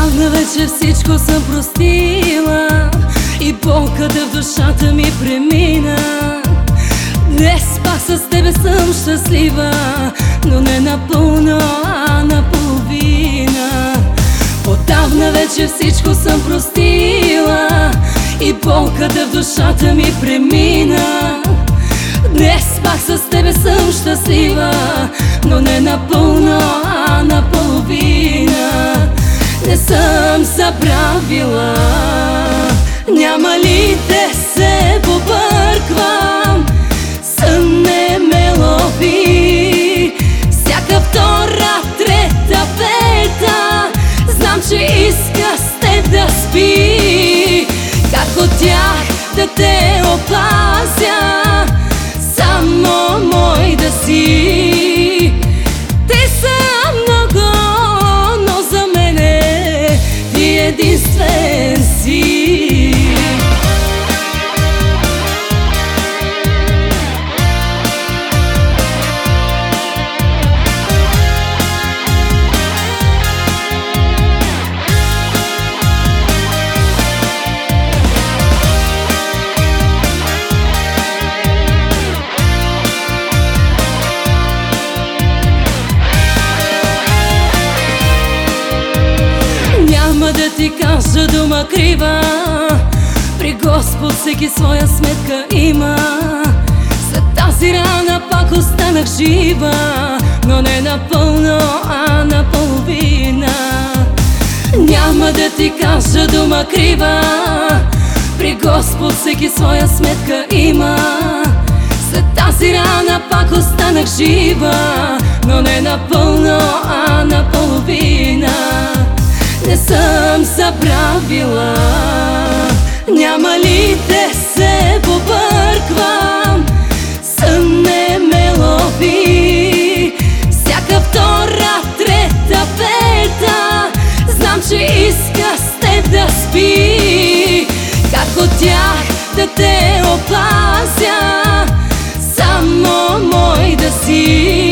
Отдавна вече всичко съм простила и болката в душата ми премина. Днес пак с тебе съм щастлива, но не напълно, а наполовина. Отдавна вече всичко съм простила и болката в душата ми премина. Днес пак с тебе съм щастлива, но не напълно, а наполовина. Не съм забравила, няма ли да се побърквам. Сън не ме лови, всяка втора, трета, пета. Знам, че иска с теб да спи. Как от тях да те опазя, само мой да си. Те са много, но за мене ти единствен си. Няма да ти кажа дума крива, при Господ всеки своя сметка има. След тази рана пак останах жива, но не напълно, а наполовина. Няма да ти кажа дума крива, при Господ всеки своя сметка има. След тази рана пак останах жива, но не напълно, а наполовина. Не съм забравила, няма ли да се побърквам. Сън не ме лови, всяка втора, трета, пета. Знам, че иска с теб да спи. Как от тях да те опазя, само мой да си.